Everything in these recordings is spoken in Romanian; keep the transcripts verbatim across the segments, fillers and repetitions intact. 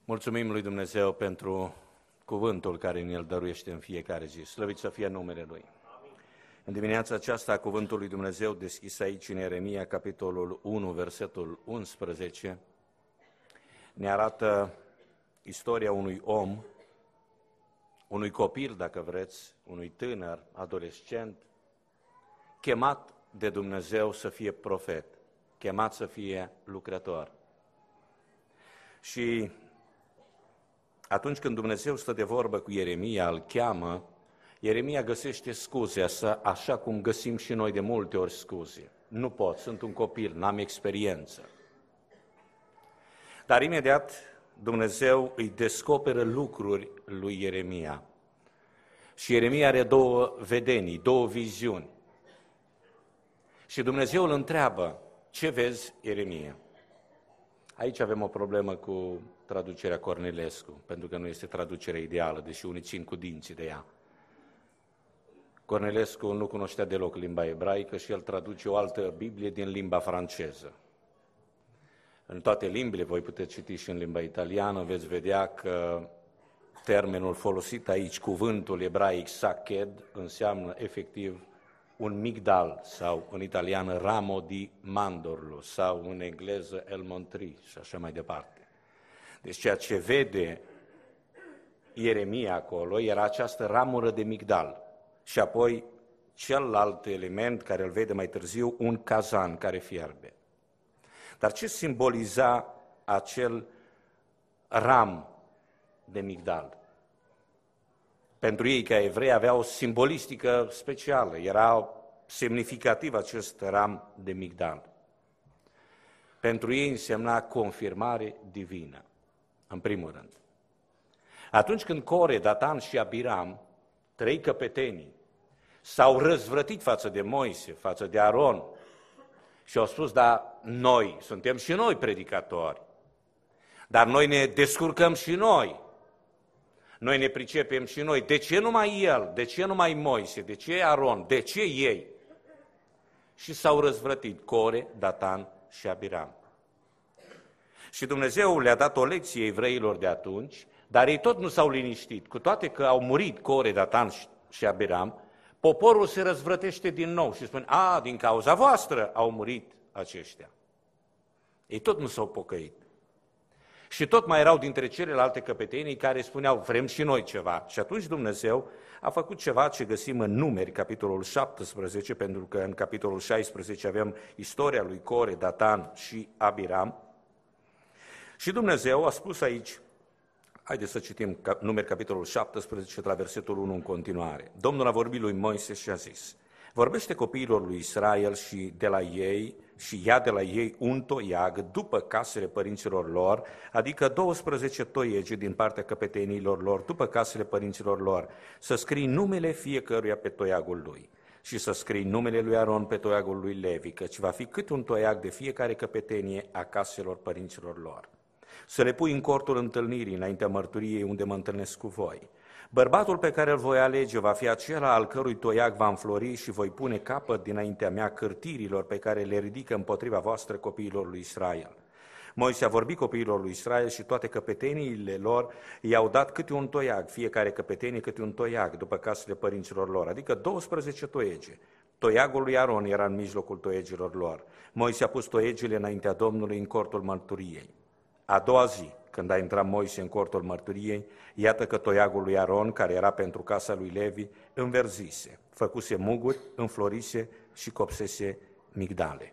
Mulțumim lui Dumnezeu pentru cuvântul care ne-l dăruiește în fiecare zi. Slăvit să fie numele Lui. Amin. În dimineața aceasta, cuvântul lui Dumnezeu deschis aici în Ieremia, capitolul unu, versetul unsprezece, ne arată istoria unui om, unui copil, dacă vreți, unui tânăr, adolescent, chemat de Dumnezeu să fie profet, chemat să fie lucrător. Și atunci când Dumnezeu stă de vorbă cu Ieremia, îl cheamă, Ieremia găsește scuze, așa cum găsim și noi de multe ori scuze. Nu pot, sunt un copil, n-am experiență. Dar imediat Dumnezeu îi descoperă lucruri lui Ieremia. Și Ieremia are două vedenii, două viziuni. Și Dumnezeu îl întreabă, ce vezi, Ieremia? Aici avem o problemă cu traducerea Cornilescu, pentru că nu este traducerea ideală, deși unii țin cu dinții de ea. Cornilescu nu cunoștea deloc limba ebraică și el traduce o altă Biblie din limba franceză. În toate limbile, voi puteți citi și în limba italiană, veți vedea că termenul folosit aici, cuvântul ebraic saked, înseamnă efectiv un migdal sau în italiană ramo di mandorlo sau în engleză elm tree și așa mai departe. Deci ceea ce vede Ieremia acolo era această ramură de migdal și apoi celălalt element care îl vede mai târziu, un cazan care fierbe. Dar ce simboliza acel ram de migdal? Pentru ei, ca evrei, avea o simbolistică specială, era semnificativ acest ram de migdal. Pentru ei însemna confirmare divină, în primul rând. Atunci când Core, Datan și Abiram, trei căpetenii, s-au răzvrătit față de Moise, față de Aron și au spus, da, noi, suntem și noi predicatori, dar noi ne descurcăm și noi. Noi ne pricepem și noi. De ce numai el? De ce numai Moise? De ce Aron? De ce ei? Și s-au răzvrătit Core, Datan și Abiram. Și Dumnezeu le-a dat o lecție evreilor de atunci, dar ei tot nu s-au liniștit. Cu toate că au murit Core, Datan și Abiram, poporul se răzvrătește din nou și spune, a, din cauza voastră au murit aceștia. Ei tot nu s-au pocăit. Și tot mai erau dintre celelalte căpetenii care spuneau, vrem și noi ceva. Și atunci Dumnezeu a făcut ceva ce găsim în Numeri, capitolul șaptesprezece, pentru că în capitolul șaisprezece avem istoria lui Core, Datan și Abiram. Și Dumnezeu a spus aici, haideți să citim Numeri, capitolul șaptesprezece, de la versetul unu în continuare. Domnul a vorbit lui Moise și a zis, vorbește copiilor lui Israel și de la ei și ia de la ei un toiag după casele părinților lor, adică douăsprezece toiege din partea căpetenilor lor după casele părinților lor, să scrii numele fiecăruia pe toiagul lui și să scrii numele lui Aron pe toiagul lui Levi, căci va fi cât un toiag de fiecare căpetenie a caselor părinților lor. Să le pui în cortul întâlnirii înaintea mărturiei unde mă întâlnesc cu voi. Bărbatul pe care îl voi alege va fi acela al cărui toiag va înflori și voi pune capăt dinaintea mea cârtirilor pe care le ridică împotriva voastră copiilor lui Israel. Moise a vorbit copiilor lui Israel și toate căpeteniile lor i-au dat câte un toiag, fiecare căpetenie câte un toiag, după casele părinților lor, adică douăsprezece toiege. Toiagul lui Aron era în mijlocul toiegilor lor. Moise a pus toiegile înaintea Domnului în cortul mărturiei. A doua zi, când a intrat Moise în cortul mărturiei, iată că toiagul lui Aron, care era pentru casa lui Levi, înverzise, făcuse muguri, înflorise și copsese migdale.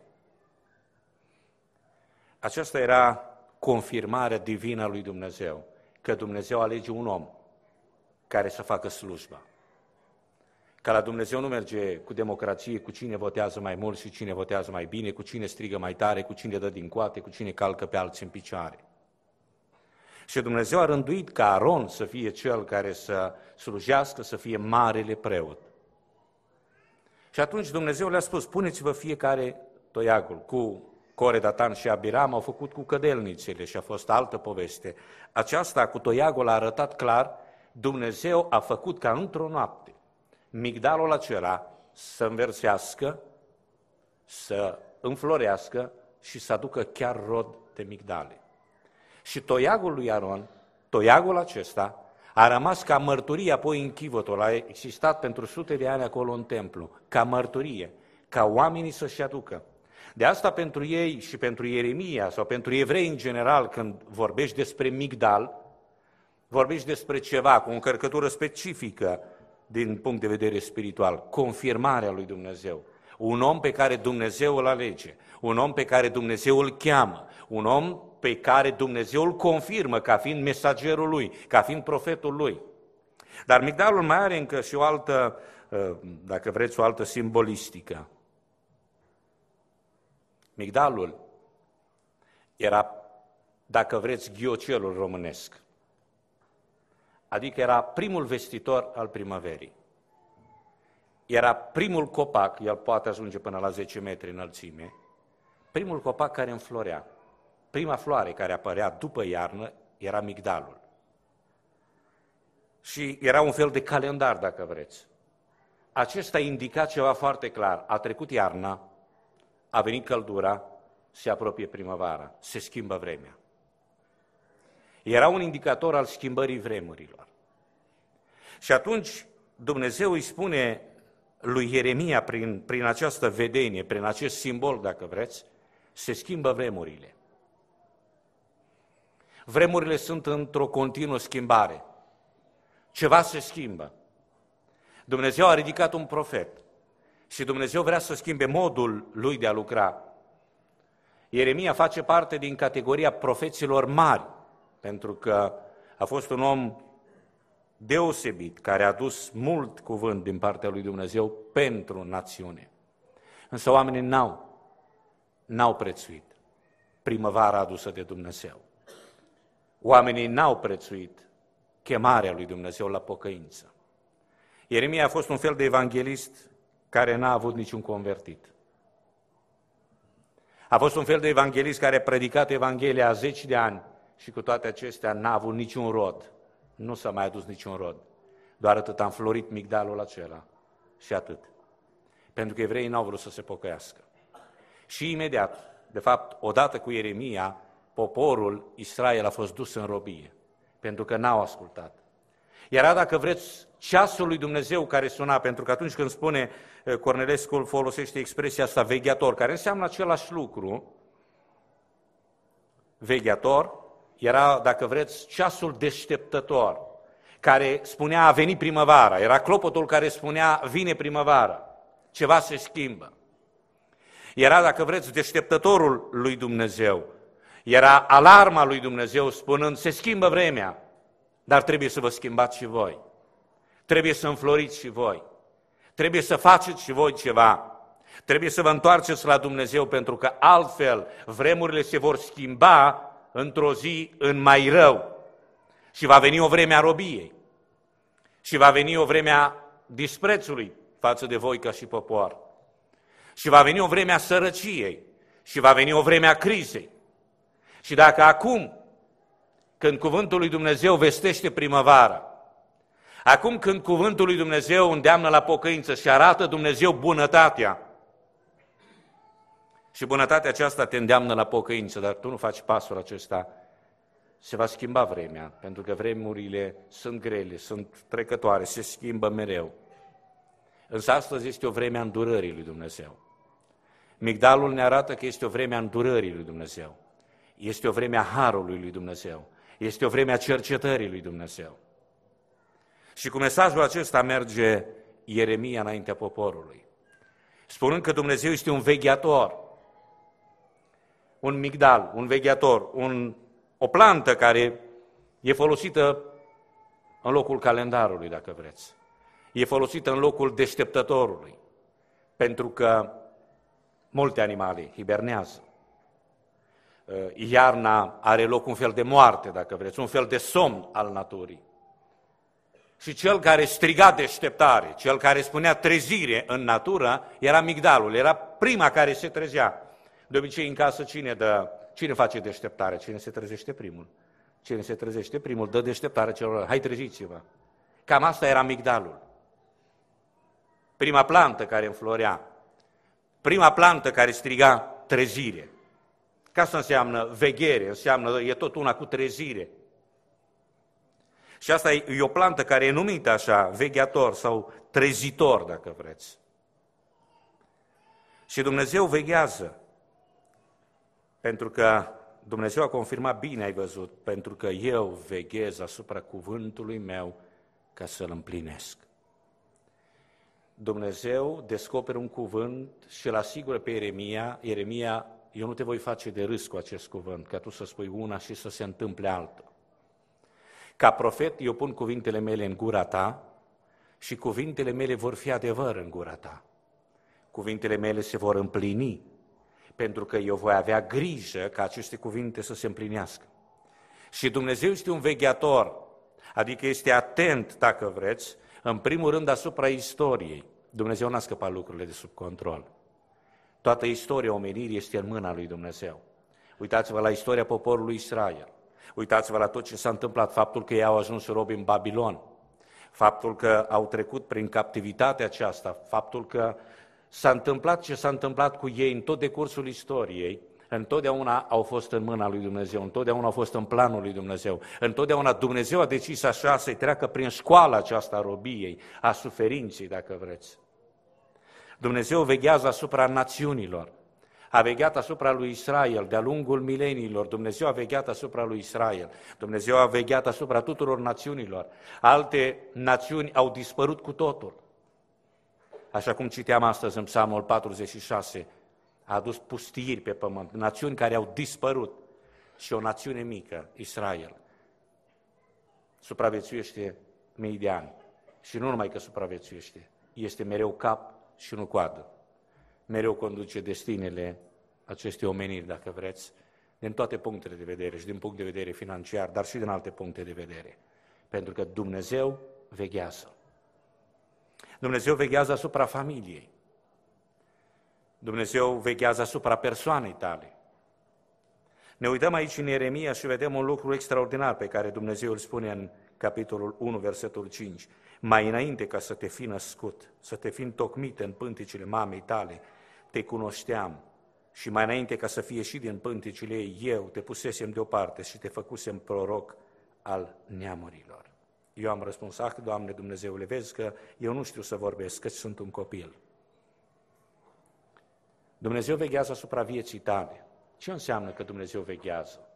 Aceasta era confirmarea divină a lui Dumnezeu, că Dumnezeu alege un om care să facă slujba. Că la Dumnezeu nu merge cu democrație, cu cine votează mai mult și cine votează mai bine, cu cine strigă mai tare, cu cine dă din coate, cu cine calcă pe alții în picioare. Și Dumnezeu a rânduit ca Aron să fie cel care să slujească, să fie marele preot. Și atunci Dumnezeu le-a spus, puneți-vă fiecare toiagul. Cu Core, Datan și Abiram au făcut cu cădelnițele și a fost altă poveste. Aceasta cu toiagul a arătat clar, Dumnezeu a făcut ca într-o noapte migdalul acela să înversească, să înflorească și să aducă chiar rod de migdale. Și toiagul lui Aron Toiagul acesta a rămas ca mărturie apoi în chivotul, a existat pentru sute de ani acolo în templu, ca mărturie, ca oamenii să-și aducă. De asta pentru ei și pentru Ieremia sau pentru evrei în general, când vorbești despre Migdal, vorbești despre ceva cu o încărcătură specifică din punct de vedere spiritual, confirmarea lui Dumnezeu. Un om pe care Dumnezeu îl alege, un om pe care Dumnezeu îl cheamă, un om pe care Dumnezeu îl confirmă ca fiind mesagerul lui, ca fiind profetul lui. Dar Migdalul mai are încă și o altă, dacă vreți, o altă simbolistică. Migdalul era, dacă vreți, ghiocelul românesc. Adică era primul vestitor al primăverii. Era primul copac, el poate ajunge până la zece metri înălțime, primul copac care înflorea. Prima floare care apărea după iarnă era migdalul. Și era un fel de calendar, dacă vreți. Acesta indica ceva foarte clar. A trecut iarna, a venit căldura, se apropie primăvara, se schimbă vremea. Era un indicator al schimbării vremurilor. Și atunci Dumnezeu îi spune lui Ieremia, prin, prin această vedenie, prin acest simbol, dacă vreți, se schimbă vremurile. Vremurile sunt într-o continuă schimbare. Ceva se schimbă. Dumnezeu a ridicat un profet și Dumnezeu vrea să schimbe modul lui de a lucra. Ieremia face parte din categoria profeților mari, pentru că a fost un om deosebit, care a dus mult cuvânt din partea lui Dumnezeu pentru națiune. Însă oamenii n-au, n-au prețuit primăvara adusă de Dumnezeu. Oamenii n-au prețuit chemarea lui Dumnezeu la pocăință. Ieremia a fost un fel de evanghelist care n-a avut niciun convertit. A fost un fel de evanghelist care a predicat Evanghelia a zeci de ani și cu toate acestea n-a avut niciun rod. Nu s-a mai adus niciun rod. Doar atât a înflorit migdalul acela și atât. Pentru că evreii n-au vrut să se pocăiască. Și imediat, de fapt, odată cu Ieremia, poporul Israel a fost dus în robie, pentru că n-au ascultat. Era, dacă vreți, ceasul lui Dumnezeu care suna, pentru că atunci când spune Cornelescu, folosește expresia asta vegheator, care înseamnă același lucru, vegheator, era, dacă vreți, ceasul deșteptător, care spunea a venit primăvara, era clopotul care spunea vine primăvara, ceva se schimbă. Era, dacă vreți, deșteptătorul lui Dumnezeu, era alarma lui Dumnezeu spunând se schimbă vremea, dar trebuie să vă schimbați și voi, trebuie să înfloriți și voi, trebuie să faceți și voi ceva, trebuie să vă întoarceți la Dumnezeu, pentru că altfel vremurile se vor schimba într-o zi în mai rău și va veni o vreme a robiei și va veni o vreme a disprețului față de voi ca și popor și va veni o vreme a sărăciei și va veni o vreme a crizei. Și dacă acum, când cuvântul lui Dumnezeu vestește primăvara, acum când cuvântul lui Dumnezeu îndeamnă la pocăință și arată Dumnezeu bunătatea, și bunătatea aceasta te îndeamnă la pocăință, dar tu nu faci pasul acesta, se va schimba vremea, pentru că vremurile sunt grele, sunt trecătoare, se schimbă mereu. Însă astăzi este o vreme a îndurării lui Dumnezeu. Migdalul ne arată că este o vreme a îndurării lui Dumnezeu. Este o vreme a harului lui Dumnezeu. Este o vreme a cercetării lui Dumnezeu. Și cu mesajul acesta merge Ieremia înaintea poporului, spunând că Dumnezeu este un vegheator, un migdal, un vegheator, un, o plantă care e folosită în locul calendarului, dacă vreți. E folosită în locul deșteptătorului, pentru că multe animale hibernează. Iarna are loc un fel de moarte, dacă vreți, un fel de somn al naturii. Și cel care striga deșteptare, cel care spunea trezire în natură, era migdalul, era prima care se trezea. De obicei în casă cine dă, cine face deșteptare? Cine se trezește primul? Cine se trezește primul dă deșteptare celor. Hai, treziți-vă! Cam asta era migdalul. Prima plantă care înflorea, prima plantă care striga trezire. Că asta înseamnă veghere, înseamnă, e tot una cu trezire. Și asta e o plantă care e numită așa, vegheator sau trezitor, dacă vreți. Și Dumnezeu veghează, pentru că Dumnezeu a confirmat, bine ai văzut, pentru că eu veghez asupra cuvântului meu ca să-l împlinesc. Dumnezeu descoperă un cuvânt și îl asigură pe Ieremia, Ieremia, eu nu te voi face de râs cu acest cuvânt, ca tu să spui una și să se întâmple alta. Ca profet, eu pun cuvintele mele în gura ta și cuvintele mele vor fi adevăr în gura ta. Cuvintele mele se vor împlini, pentru că eu voi avea grijă ca aceste cuvinte să se împlinească. Și Dumnezeu este un vegheator, adică este atent, dacă vreți, în primul rând asupra istoriei. Dumnezeu n-a scăpat lucrurile de sub control. Toată istoria omenirii este în mâna lui Dumnezeu. Uitați-vă la istoria poporului Israel. Uitați-vă la tot ce s-a întâmplat, faptul că ei au ajuns robi în Babilon, faptul că au trecut prin captivitatea aceasta, faptul că s-a întâmplat ce s-a întâmplat cu ei în tot decursul istoriei, întotdeauna au fost în mâna lui Dumnezeu, întotdeauna au fost în planul lui Dumnezeu, întotdeauna Dumnezeu a decis așa să-i treacă prin școala aceasta a robiei, a suferinței, dacă vreți. Dumnezeu veghează asupra națiunilor, a vegheat asupra lui Israel de-a lungul mileniilor, Dumnezeu a vegheat asupra lui Israel, Dumnezeu a vegheat asupra tuturor națiunilor, alte națiuni au dispărut cu totul. Așa cum citeam astăzi în Psalmul patruzeci și șase, a adus pustiiri pe pământ, națiuni care au dispărut și o națiune mică, Israel, supraviețuiește mii de ani. Și nu numai că supraviețuiește, este mereu cap și nu coadă. Mereu conduce destinele acestei omeniri, dacă vreți, din toate punctele de vedere, și din punct de vedere financiar, dar și din alte puncte de vedere. Pentru că Dumnezeu veghează. Dumnezeu veghează asupra familiei. Dumnezeu veghează asupra persoanei tale. Ne uităm aici în Ieremia și vedem un lucru extraordinar pe care Dumnezeu îl spune în capitolul unu, versetul cinci. Mai înainte ca să te fi născut, să te fi întocmit în pânticile mamei tale, te cunoșteam și mai înainte ca să fie ieșit din pânticile ei, eu te pusesem deoparte și te făcusem proroc al neamurilor. Eu am răspuns, ah, Doamne Dumnezeule, vezi că eu nu știu să vorbesc, că sunt un copil. Dumnezeu veghează asupra vieții tale. Ce înseamnă că Dumnezeu veghează?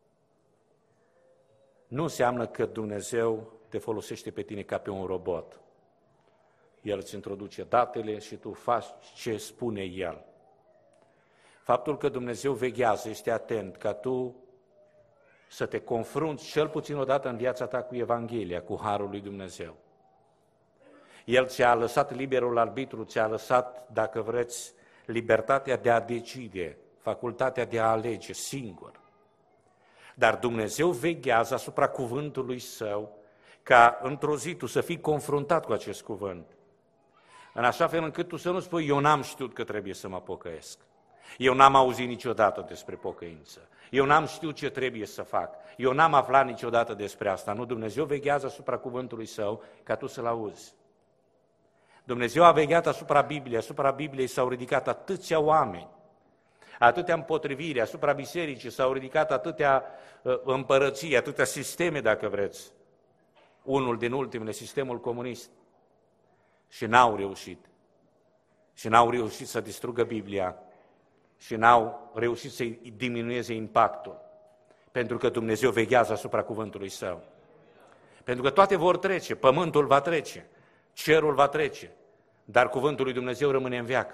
Nu înseamnă că Dumnezeu te folosește pe tine ca pe un robot. El îți introduce datele și tu faci ce spune El. Faptul că Dumnezeu veghează, este atent ca tu să te confrunți cel puțin odată în viața ta cu Evanghelia, cu Harul lui Dumnezeu. El ți-a lăsat liberul arbitru, ți-a lăsat, dacă vreți, libertatea de a decide, facultatea de a alege singur. Dar Dumnezeu veghează asupra cuvântului Său, ca într-o zi tu să fii confruntat cu acest cuvânt. În așa fel încât tu să nu spui, eu n-am știut că trebuie să mă pocăiesc. Eu n-am auzit niciodată despre pocăință. Eu n-am știut ce trebuie să fac. Eu n-am aflat niciodată despre asta. Nu, Dumnezeu veghează asupra cuvântului Său ca tu să-l auzi. Dumnezeu a vegheat asupra Bibliei, asupra Bibliei s-au ridicat atâția oameni, atâtea împotriviri, asupra bisericii s-au ridicat atâtea uh, împărății, atâtea sisteme, dacă vreți. Unul din ultimele, sistemul comunist. Și n-au reușit. Și n-au reușit să distrugă Biblia și n-au reușit să-i diminueze impactul. Pentru că Dumnezeu veghează asupra cuvântului Său. Pentru că toate vor trece, pământul va trece, cerul va trece, dar cuvântul lui Dumnezeu rămâne în veac.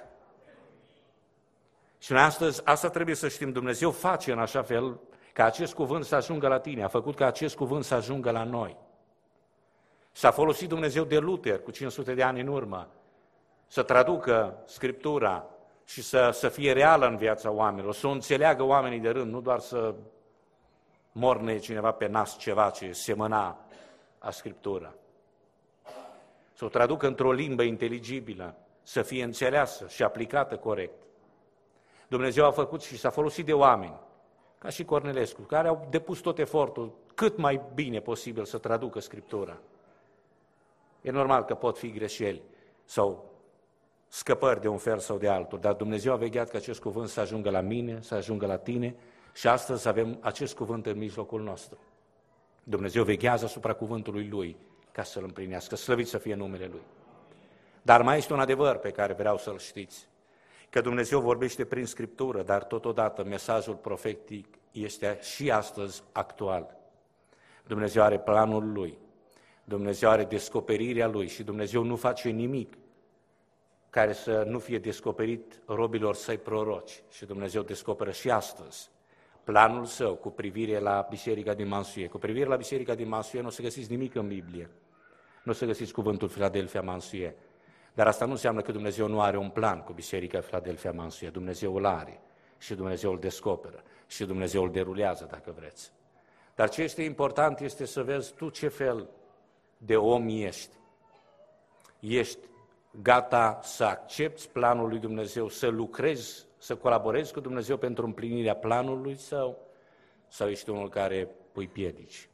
Și noi astăzi, asta trebuie să știm, Dumnezeu face în așa fel ca acest cuvânt să ajungă la tine, a făcut ca acest cuvânt să ajungă la noi. S-a folosit Dumnezeu de Luther cu cinci sute de ani în urmă să traducă Scriptura și să, să fie reală în viața oamenilor, să o înțeleagă oamenii de rând, nu doar să morne cineva pe nas ceva ce semăna a Scriptura. Să o traducă într-o limbă inteligibilă, să fie înțeleasă și aplicată corect. Dumnezeu a făcut și s-a folosit de oameni, ca și Cornelescu, care au depus tot efortul cât mai bine posibil să traducă Scriptura. E normal că pot fi greșeli sau scăpări de un fel sau de altul, dar Dumnezeu a vegheat ca acest cuvânt să ajungă la mine, să ajungă la tine și astăzi avem acest cuvânt în mijlocul nostru. Dumnezeu veghează asupra cuvântului Lui ca să-L împlinească, slăvit să fie numele Lui. Dar mai este un adevăr pe care vreau să-l știți, că Dumnezeu vorbește prin Scriptură, dar totodată mesajul profetic este și astăzi actual. Dumnezeu are planul Lui, Dumnezeu are descoperirea Lui și Dumnezeu nu face nimic care să nu fie descoperit robilor Săi proroci. Și Dumnezeu descoperă și astăzi planul Său cu privire la Biserica din Mansuie. Cu privire la Biserica din Mansuie nu o să găsiți nimic în Biblie, nu o să găsiți cuvântul Philadelphia Mansuie. Dar asta nu înseamnă că Dumnezeu nu are un plan cu Biserica Philadelphia Mansuie. Dumnezeu îl are și Dumnezeu îl descoperă și Dumnezeu îl derulează, dacă vreți. Dar ce este important este să vezi tu ce fel de om ești. Ești gata să accepti planul lui Dumnezeu, să lucrezi, să colaborezi cu Dumnezeu pentru împlinirea planului Său, sau ești unul care pui piedici?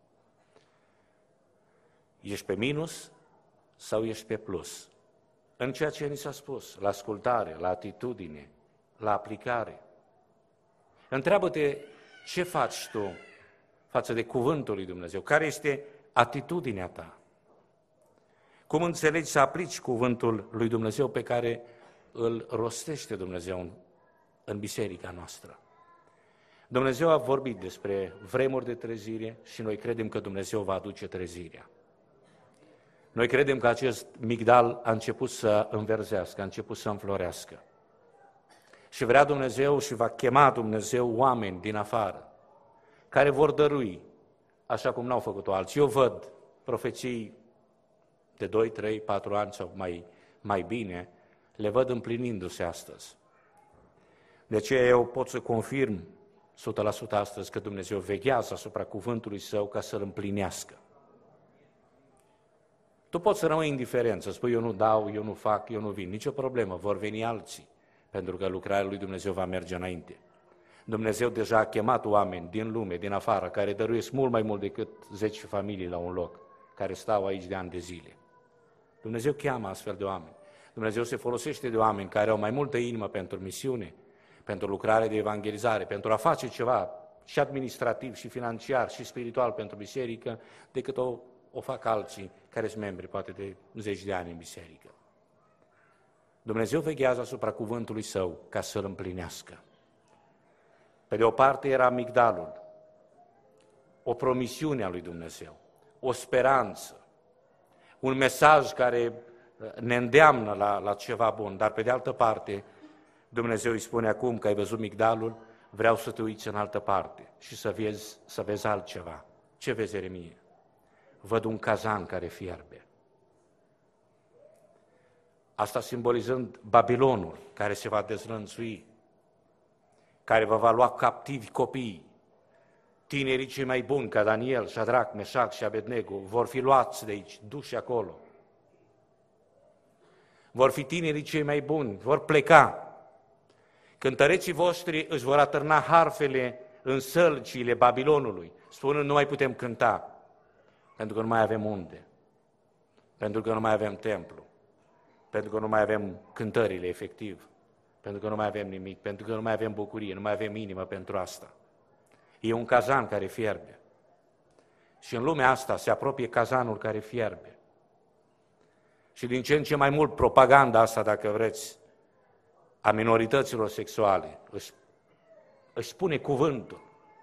Ești pe minus sau ești pe plus? În ceea ce ni s-a spus, la ascultare, la atitudine, la aplicare. Întreabă-te ce faci tu față de cuvântul lui Dumnezeu, care este atitudinea ta. Cum înțelegi să aplici cuvântul lui Dumnezeu pe care îl rostește Dumnezeu în, în biserica noastră. Dumnezeu a vorbit despre vremuri de trezire și noi credem că Dumnezeu va aduce trezirea. Noi credem că acest migdal a început să înverzească, a început să înflorească. Și vrea Dumnezeu și va chema Dumnezeu oameni din afară, care vor dărui, așa cum n-au făcut-o alții. Eu văd profeții de doi, trei, patru ani sau mai, mai bine, le văd împlinindu-se astăzi. De aceea eu pot să confirm o sută la sută astăzi că Dumnezeu veghează asupra cuvântului Său ca să-l împlinească. Tu poți să rămâi indiferent, să spui eu nu dau, eu nu fac, eu nu vin, nicio problemă, vor veni alții, pentru că lucrarea lui Dumnezeu va merge înainte. Dumnezeu deja a chemat oameni din lume, din afară, care dăruiesc mult mai mult decât zece familii la un loc, care stau aici de ani de zile. Dumnezeu cheamă astfel de oameni. Dumnezeu se folosește de oameni care au mai multă inimă pentru misiune, pentru lucrare de evangelizare, pentru a face ceva și administrativ, și financiar, și spiritual pentru biserică, decât o, o fac alții care sunt membri, poate de zeci de ani în biserică. Dumnezeu veghează asupra cuvântului Său ca să-l împlinească. Pe de o parte era migdalul, o promisiune a lui Dumnezeu, o speranță, un mesaj care ne îndeamnă la, la ceva bun, dar pe de altă parte Dumnezeu îi spune acum că ai văzut migdalul, vreau să te uiți în altă parte și să vezi, să vezi altceva. Ce vezi, Ieremie? Văd un cazan care fierbe. Asta simbolizând Babilonul care se va dezlănțui, care vă va lua captivi copiii. Tinerii cei mai buni, ca Daniel, Șadrac, Meșac și Abednego, vor fi luați de aici, duși acolo. Vor fi tinerii cei mai buni, vor pleca. Cântăreții voștri își vor atârna harfele în sălcile Babilonului, spunând nu mai putem cânta, pentru că nu mai avem unde, pentru că nu mai avem templu, pentru că nu mai avem cântările efectiv, pentru că nu mai avem nimic, pentru că nu mai avem bucurie, nu mai avem inimă pentru asta. E un cazan care fierbe. Și în lumea asta se apropie cazanul care fierbe. Și din ce în ce mai mult propaganda asta, dacă vreți, a minorităților sexuale își, își spune cuvântul.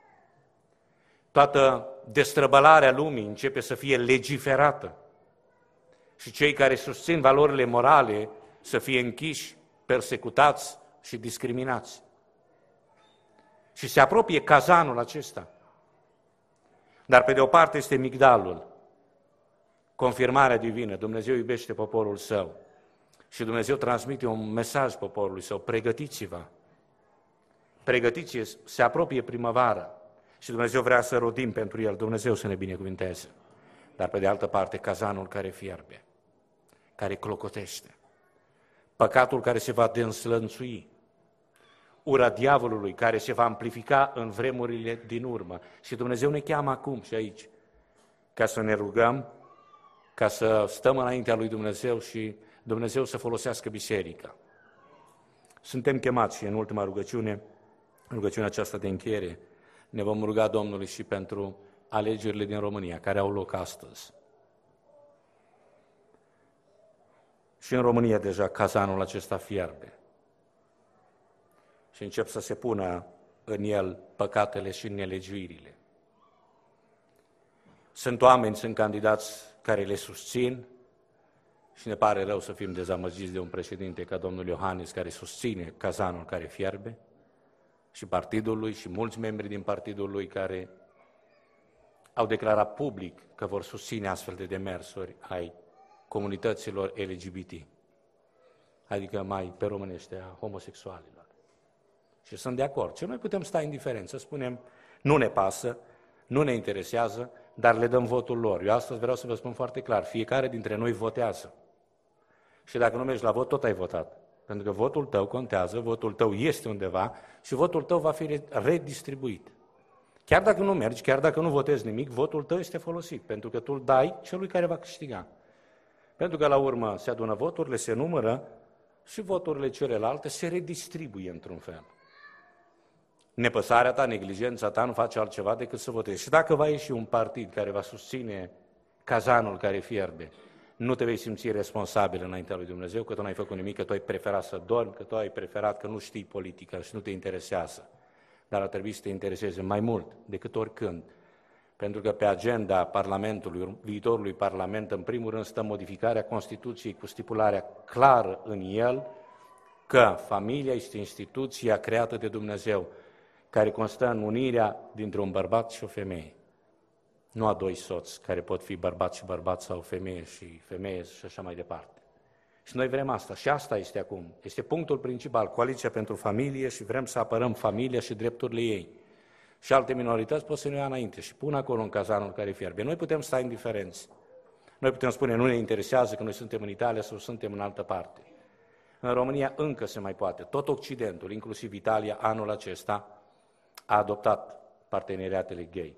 Toată destrăbălarea lumii începe să fie legiferată. Și cei care susțin valorile morale să fie închiși, persecutați și discriminați. Și se apropie cazanul acesta. Dar pe de o parte este migdalul, confirmarea divină. Dumnezeu iubește poporul Său și Dumnezeu transmite un mesaj poporului Său. Pregătiți-vă! Pregătiți-vă! Se apropie primăvara și Dumnezeu vrea să rodim pentru El. Dumnezeu să ne binecuvinteze. Dar pe de altă parte, cazanul care fierbe, care clocotește, păcatul care se va deslănțui, ura diavolului care se va amplifica în vremurile din urmă. Și Dumnezeu ne cheamă acum și aici ca să ne rugăm, ca să stăm înaintea lui Dumnezeu și Dumnezeu să folosească biserica. Suntem chemați și în ultima rugăciune, rugăciunea aceasta de încheiere, ne vom ruga Domnului și pentru alegerile din România, care au loc astăzi. Și în România deja cazanul acesta fierbe. Și încep să se pună în el păcatele și nelegiuirile. Sunt oameni, sunt candidați care le susțin și ne pare rău să fim dezamăgiți de un președinte ca domnul Iohannis, care susține cazanul care fierbe, și partidul lui și mulți membri din partidul lui care au declarat public că vor susține astfel de demersuri ai comunităților L G B T, adică mai pe românește a homosexualilor. Și sunt de acord. Și noi putem sta indiferenți, să spunem, nu ne pasă, nu ne interesează, dar le dăm votul lor. Eu astăzi vreau să vă spun foarte clar, fiecare dintre noi votează. Și dacă nu mergi la vot, tot ai votat. Pentru că votul tău contează, votul tău este undeva și votul tău va fi redistribuit. Chiar dacă nu mergi, chiar dacă nu votezi nimic, votul tău este folosit, pentru că tu îl dai celui care va câștiga. Pentru că la urmă se adună voturile, se numără și voturile celelalte se redistribuie într-un fel. Nepăsarea ta, neglijența ta nu face altceva decât să votezi. Și dacă va ieși un partid care va susține cazanul care fierbe, nu te vei simți responsabil înaintea lui Dumnezeu, că tu n-ai făcut nimic, că tu ai preferat să dormi, că tu ai preferat că nu știi politică și nu te interesează. Dar ar trebui să te intereseze mai mult decât oricând. Pentru că pe agenda Parlamentului, viitorului Parlament, în primul rând stă modificarea Constituției cu stipularea clară în el că familia este instituția creată de Dumnezeu, care constă în unirea dintre un bărbat și o femeie. Nu a doi soți care pot fi bărbat și bărbat sau femeie și femeie și așa mai departe. Și noi vrem asta și asta este acum. Este punctul principal, Coaliția pentru Familie, și vrem să apărăm familia și drepturile ei. Și alte minorități pot să ne ia înainte și pun acolo în cazanul care fierbe. Noi putem sta indiferenți. Noi putem spune, nu ne interesează că noi suntem în Italia sau suntem în altă parte. În România încă se mai poate. Tot Occidentul, inclusiv Italia, anul acesta a adoptat parteneriatele gay.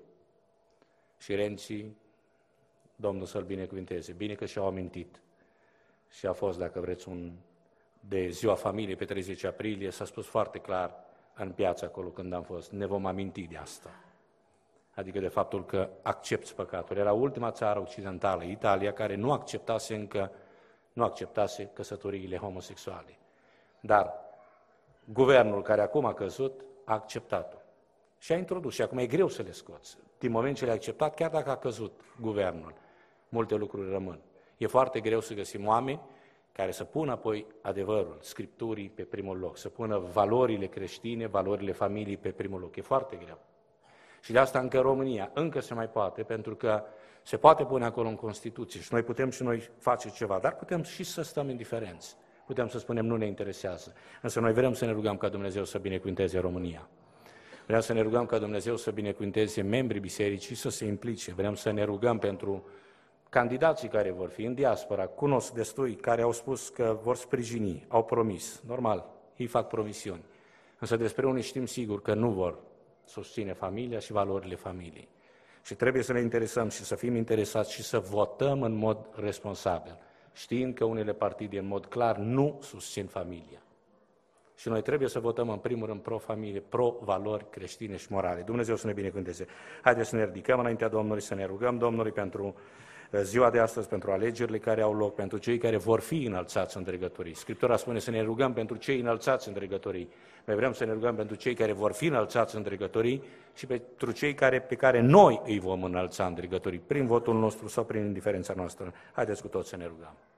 Și Renzi, Domnul să-l binecuvinteze, bine că și-au amintit. Și a fost, dacă vreți, un de ziua familiei pe treizeci aprilie, s-a spus foarte clar în piață acolo când am fost, ne vom aminti de asta. Adică de faptul că accepți păcatul. Era ultima țară occidentală, Italia, care nu acceptase încă, nu acceptase căsătoriile homosexuale. Dar guvernul care acum a căzut a acceptat-o. Și a introdus. Și acum e greu să le scoți. Din moment ce le-a acceptat, chiar dacă a căzut guvernul, multe lucruri rămân. E foarte greu să găsim oameni care să pună apoi adevărul, Scripturii pe primul loc, să pună valorile creștine, valorile familiei pe primul loc. E foarte greu. Și de asta încă România încă se mai poate, pentru că se poate pune acolo în Constituție și noi putem și noi face ceva, dar putem și să stăm indiferenți. Putem să spunem nu ne interesează. Însă noi vrem să ne rugăm ca Dumnezeu să binecuvânteze România. Vrem să ne rugăm ca Dumnezeu să binecuvânteze membrii bisericii să se implice. Vrem să ne rugăm pentru candidații care vor fi în diaspora. Cunosc destui care au spus că vor sprijini, au promis. Normal, ei fac promisiuni. Însă despre unii știm sigur că nu vor susține familia și valorile familiei. Și trebuie să ne interesăm și să fim interesați și să votăm în mod responsabil, știind că unele partide în mod clar nu susțin familia. Și noi trebuie să votăm în primul rând pro-familie, pro-valori creștine și morale. Dumnezeu să ne binecuvânteze. Haideți să ne ridicăm înaintea Domnului, să ne rugăm Domnului pentru ziua de astăzi, pentru alegerile care au loc, pentru cei care vor fi înălțați în dregătorii. Scriptura spune să ne rugăm pentru cei înălțați în dregătorii. Noi vrem să ne rugăm pentru cei care vor fi înălțați în dregătorii și pentru cei care, pe care noi îi vom înălța în dregătorii, prin votul nostru sau prin indiferența noastră. Haideți cu toți să ne rugăm.